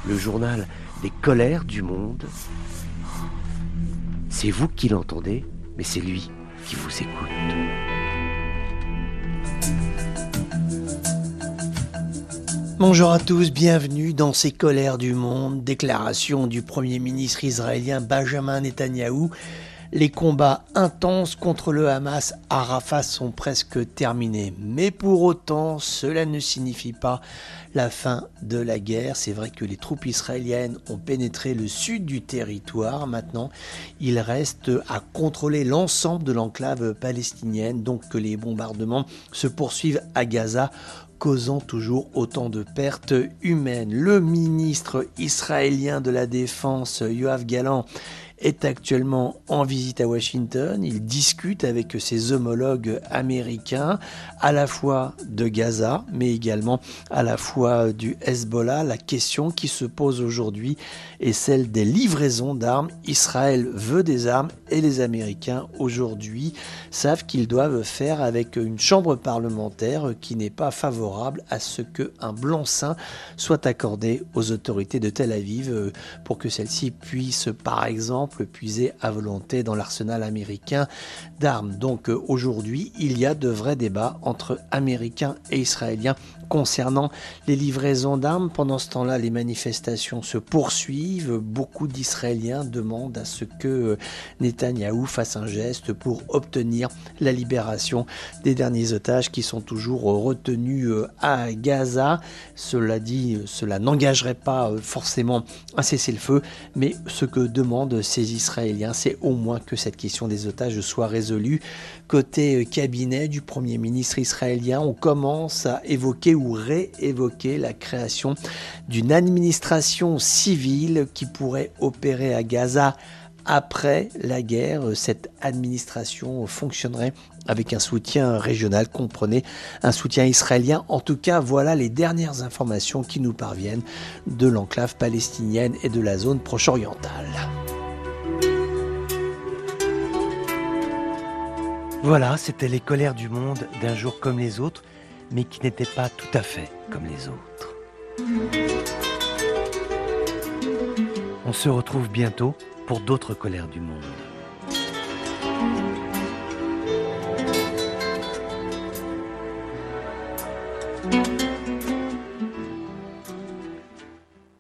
le journal des colères du monde. C'est vous qui l'entendez, mais c'est lui qui vous écoute. Bonjour à tous, bienvenue dans ces colères du monde. Déclaration du Premier ministre israélien Benjamin Netanyahou. Les combats intenses contre le Hamas à Rafah sont presque terminés. Mais pour autant, cela ne signifie pas la fin de la guerre. C'est vrai que les troupes israéliennes ont pénétré le sud du territoire. Maintenant, il reste à contrôler l'ensemble de l'enclave palestinienne. Donc que les bombardements se poursuivent à Gaza, causant toujours autant de pertes humaines. Le ministre israélien de la Défense, Yoav Gallant, est actuellement en visite à Washington. Il discute avec ses homologues américains, à la fois de Gaza, mais également à la fois du Hezbollah. La question qui se pose aujourd'hui est celle des livraisons d'armes. Israël veut des armes et les Américains, aujourd'hui, savent qu'ils doivent faire avec une chambre parlementaire qui n'est pas favorable à ce qu'un blanc-seing soit accordé aux autorités de Tel Aviv pour que celles-ci puissent, par exemple, puiser à volonté dans l'arsenal américain d'armes. Donc aujourd'hui, il y a de vrais débats entre Américains et Israéliens concernant les livraisons d'armes. Pendant ce temps-là, les manifestations se poursuivent. Beaucoup d'Israéliens demandent à ce que Netanyahou fasse un geste pour obtenir la libération des derniers otages qui sont toujours retenus à Gaza. Cela dit, cela n'engagerait pas forcément un cessez-le-feu, mais ce que demandent ces Israéliens, c'est au moins que cette question des otages soit résolue. Côté cabinet du Premier ministre israélien, on commence à évoquer ou réévoquer la création d'une administration civile qui pourrait opérer à Gaza après la guerre. Cette administration fonctionnerait avec un soutien régional, comprenez, un soutien israélien. En tout cas, voilà les dernières informations qui nous parviennent de l'enclave palestinienne et de la zone proche-orientale. Voilà, c'était les colères du monde d'un jour comme les autres, mais qui n'étaient pas tout à fait comme les autres. On se retrouve bientôt pour d'autres colères du monde.